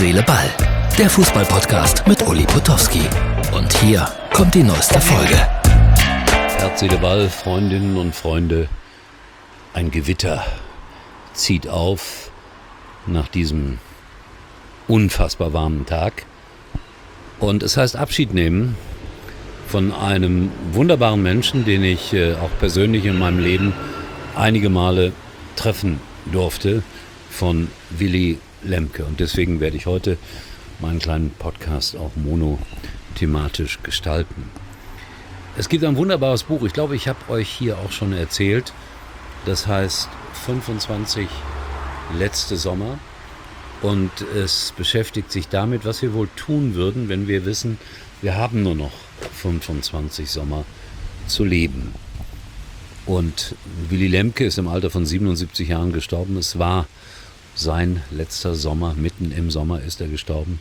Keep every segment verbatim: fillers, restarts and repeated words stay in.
Seele, Ball. Der Fußball-Podcast mit Uli Potowski. Und hier kommt die neueste Folge. Herz, Seele, Ball, Freundinnen und Freunde. Ein Gewitter zieht auf nach diesem unfassbar warmen Tag. Und es heißt Abschied nehmen von einem wunderbaren Menschen, den ich äh, auch persönlich in meinem Leben einige Male treffen durfte, von Willy Lemke. Und deswegen werde ich heute meinen kleinen Podcast auch monothematisch gestalten. Es gibt ein wunderbares Buch, ich glaube, ich habe euch hier auch schon erzählt. Das heißt fünfundzwanzig letzte Sommer. Und es beschäftigt sich damit, was wir wohl tun würden, wenn wir wissen, wir haben nur noch fünfundzwanzig Sommer zu leben. Und Willy Lemke ist im Alter von siebenundsiebzig Jahren gestorben. Es war sein letzter Sommer, mitten im Sommer ist er gestorben.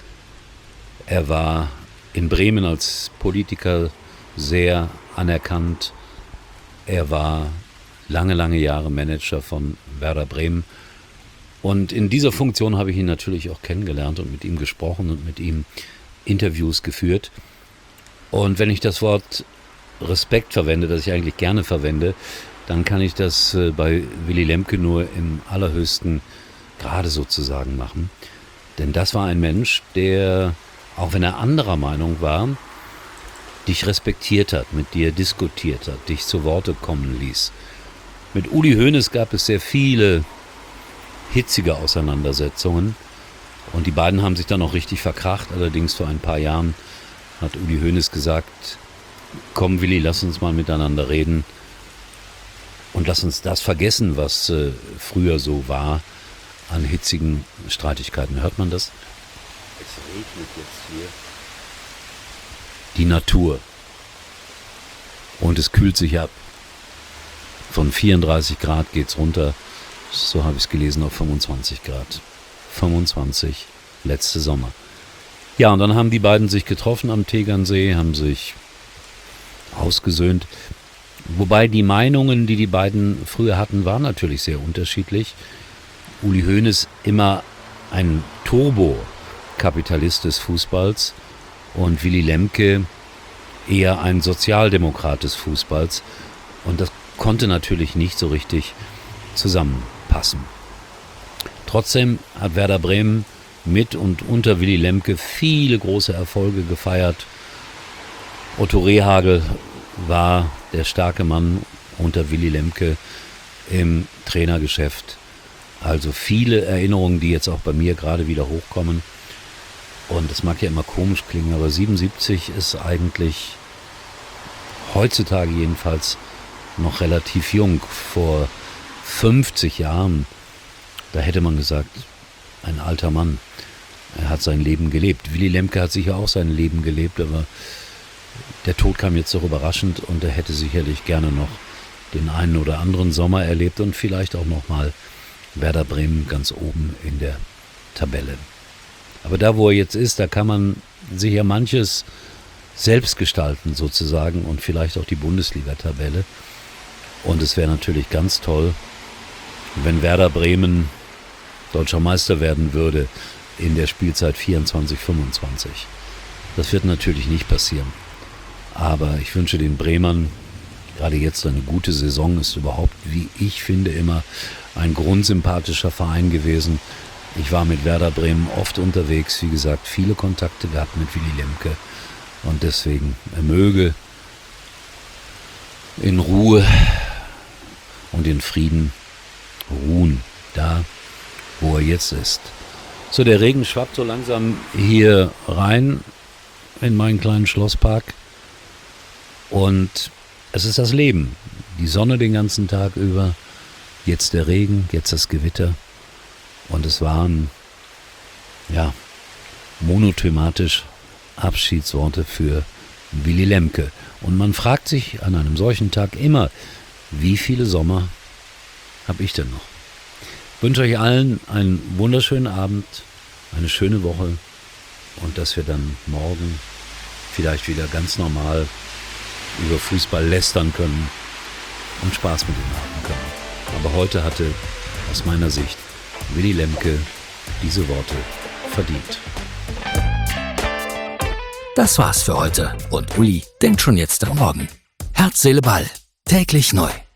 Er war in Bremen als Politiker sehr anerkannt. Er war lange, lange Jahre Manager von Werder Bremen. Und in dieser Funktion habe ich ihn natürlich auch kennengelernt und mit ihm gesprochen und mit ihm Interviews geführt. Und wenn ich das Wort Respekt verwende, das ich eigentlich gerne verwende, dann kann ich das bei Willy Lemke nur im allerhöchsten Grade sozusagen machen. Denn das war ein Mensch, der, auch wenn er anderer Meinung war, dich respektiert hat, mit dir diskutiert hat, dich zu Worte kommen ließ. Mit Uli Hoeneß gab es sehr viele hitzige Auseinandersetzungen und die beiden haben sich dann auch richtig verkracht. Allerdings vor ein paar Jahren hat Uli Hoeneß gesagt, komm Willy, lass uns mal miteinander reden und lass uns das vergessen, was äh, früher so war an hitzigen Streitigkeiten. Hört man das? Es regnet jetzt hier. Die Natur. Und es kühlt sich ab. Von vierunddreißig Grad geht's runter, so habe ich es gelesen, auf fünfundzwanzig Grad. fünfundzwanzig, letzte Sommer. Ja, und dann haben die beiden sich getroffen am Tegernsee, haben sich ausgesöhnt. Wobei die Meinungen, die die beiden früher hatten, waren natürlich sehr unterschiedlich. Uli Hoeneß immer ein Turbo-Kapitalist des Fußballs und Willy Lemke eher ein Sozialdemokrat des Fußballs. Und das konnte natürlich nicht so richtig zusammenpassen. Trotzdem hat Werder Bremen mit und unter Willy Lemke viele große Erfolge gefeiert. Otto Rehhagel war der starke Mann unter Willy Lemke im Trainergeschäft. Also viele Erinnerungen, die jetzt auch bei mir gerade wieder hochkommen. Und das mag ja immer komisch klingen, aber siebenundsiebzig ist eigentlich heutzutage jedenfalls noch relativ jung. Vor fünfzig Jahren, da hätte man gesagt, ein alter Mann. Er hat sein Leben gelebt. Willy Lemke hat sicher auch sein Leben gelebt, aber der Tod kam jetzt doch überraschend und er hätte sicherlich gerne noch den einen oder anderen Sommer erlebt und vielleicht auch nochmal Werder Bremen ganz oben in der Tabelle. Aber da, wo er jetzt ist, da kann man sich ja manches selbst gestalten sozusagen und vielleicht auch die Bundesliga-Tabelle. Und es wäre natürlich ganz toll, wenn Werder Bremen deutscher Meister werden würde in der Spielzeit vierundzwanzig fünfundzwanzig. Das wird natürlich nicht passieren. Aber ich wünsche den Bremern gerade jetzt eine gute Saison. Ist überhaupt, wie ich finde, immer ein grundsympathischer Verein gewesen. Ich war mit Werder Bremen oft unterwegs, wie gesagt, viele Kontakte gehabt mit Willy Lemke. Und deswegen, er möge in Ruhe und in Frieden ruhen, da, wo er jetzt ist. So, der Regen schwappt so langsam hier rein in meinen kleinen Schlosspark. Und es ist das Leben. Die Sonne den ganzen Tag über, jetzt der Regen, jetzt das Gewitter. Und es waren, ja, monothematisch Abschiedsworte für Willy Lemke. Und man fragt sich an einem solchen Tag immer, wie viele Sommer habe ich denn noch? Ich wünsche euch allen einen wunderschönen Abend, eine schöne Woche und dass wir dann morgen vielleicht wieder ganz normal über Fußball lästern können und Spaß mit ihm haben können. Aber heute hatte aus meiner Sicht Willy Lemke diese Worte verdient. Das war's für heute und Uli denkt schon jetzt am Morgen. Herz, Seele, Ball. Täglich neu.